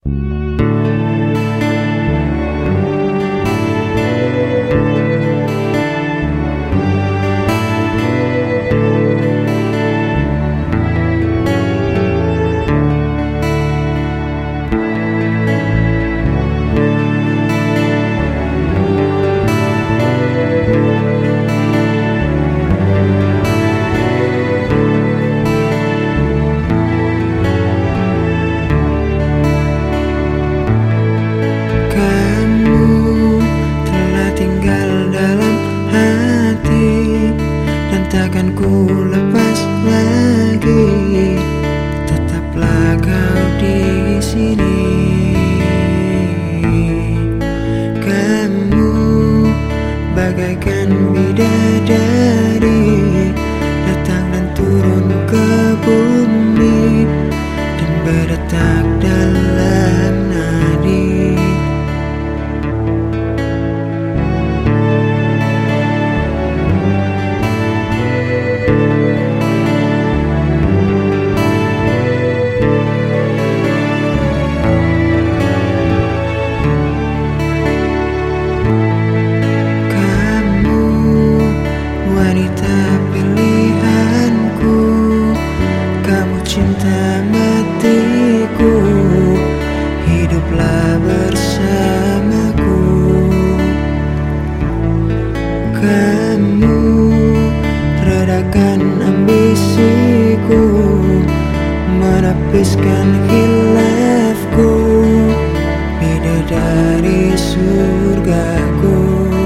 Takkan ku lepas lagi, tetaplah kau di sini. Kamu bagaikan bidadari, datang dan turun ke bumi dan berdetak dalam nadi. Cinta matiku, hiduplah bersamaku. Kamu redakan ambisiku, menepiskan khilafku, bidadari surgaku.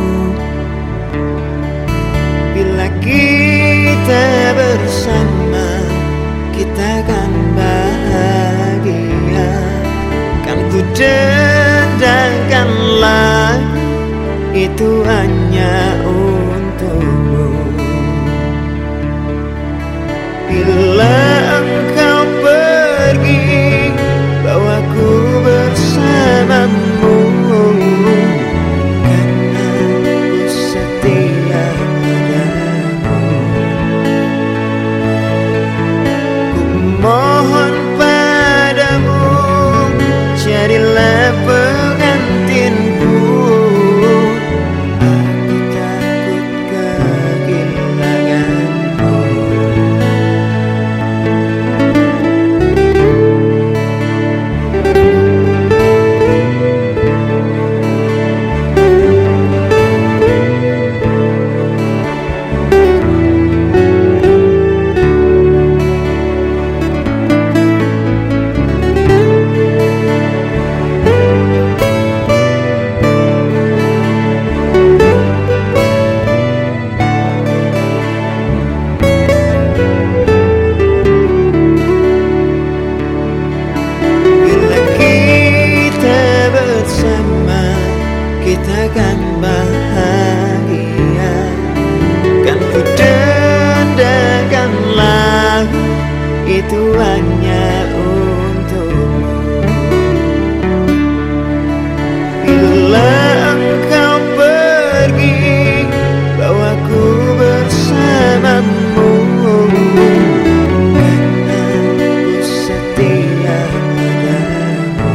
Bila kita bersama, kita kan bahagia. Kan ku dendangkan lagu itu hanya untukmu. Bila engkau pergi, bawaku bersamamu, karena ku setia padamu. Mohon padamu, jadilah pengantinku. Aku takut kehilanganmu. Kita kan bahagia. Kan ku dendangkan lagu itu hanya untukmu. Bila engkau pergi, bawaku bersamamu, karena ku setia padamu.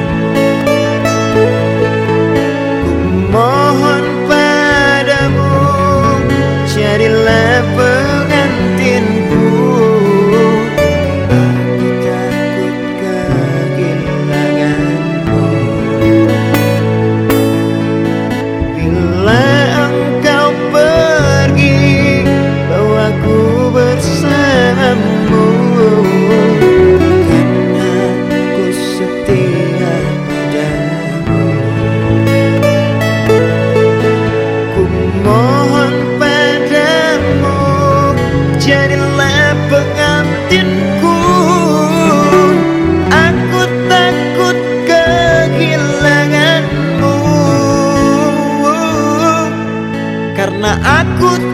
Mohon padamu, jadilah pengantinku. Aku takut kehilanganmu. Bila engkau pergi, bawaku bersamamu, karena ku setia padamu. Mohon padamu, jadilah pengantinku. Aku takut kehilanganmu, karena aku